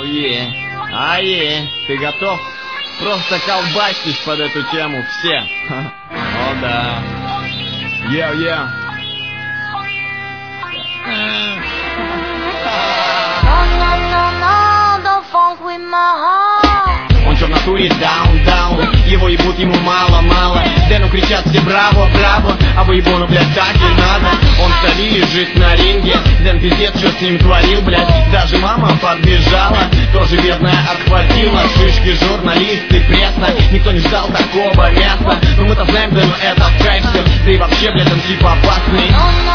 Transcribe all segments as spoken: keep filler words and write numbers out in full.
Е, а е, ты готов? Просто колбасить под эту тему все. О да. Йо, йо. Он чё в натуре даун, даун. Его ебут, ему мало-мало. Дэну кричат все браво, браво. А выебону, блядь, так и надо. Он в крови лежит на ринге. Дэн пиздец, что с ним творил, блядь. Даже мама подбежала, тоже бедная отхватила. Шишки, журналисты, пресса. Никто не ждал такого мяса. Но мы-то знаем, Дэну это в кайф все. Да и вообще, блядь, он типа опасный.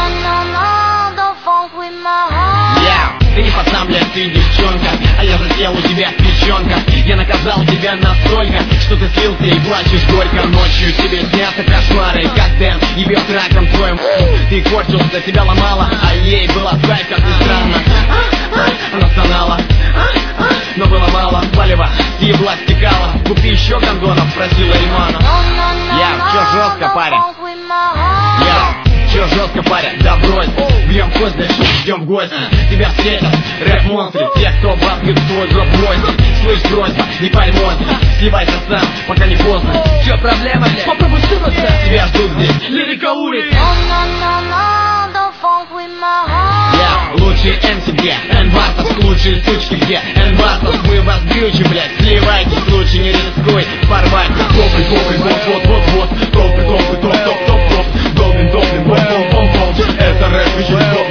Yeah. Ты не пацан, блядь, ты девчонка. А я засел у тебя в печенках. Я наказал тебя настолько, что ты слился и плачешь горько. Ночью тебе снятся кошмары, как Дэн ебет раком твоим. Ты корчился, тебя ломала, а ей было в кайф, как ни странно. Она стонала, но было мало палева, съебла стекала. Купи еще кондонов, просила Ильмана. Я, чё жестко, парень? Я, чё жестко, парень? Да брось, бьем кость, дальше ждем в гости. Тебя встретят рэп-монстры, те, кто бабки твой гроб бросит. Слышь, просьба, не парь мозги, сливайся сам, пока не поздно. Чё проблема, блядь? Попробуй сунуться. Тебя ждут здесь, лирика улиц. Я лучший эм си где? Энбартов, лучшие сучки где? Энбартов, мы вас дрючим, блядь. Сливайтесь, лучше не рискуй порвать. Топай, топай, вот, вот, вот, вот. Топай, топай, топ, топ, топ, топ. Долбин, долбин, бом, бом, бом, бом. Это рэп, еще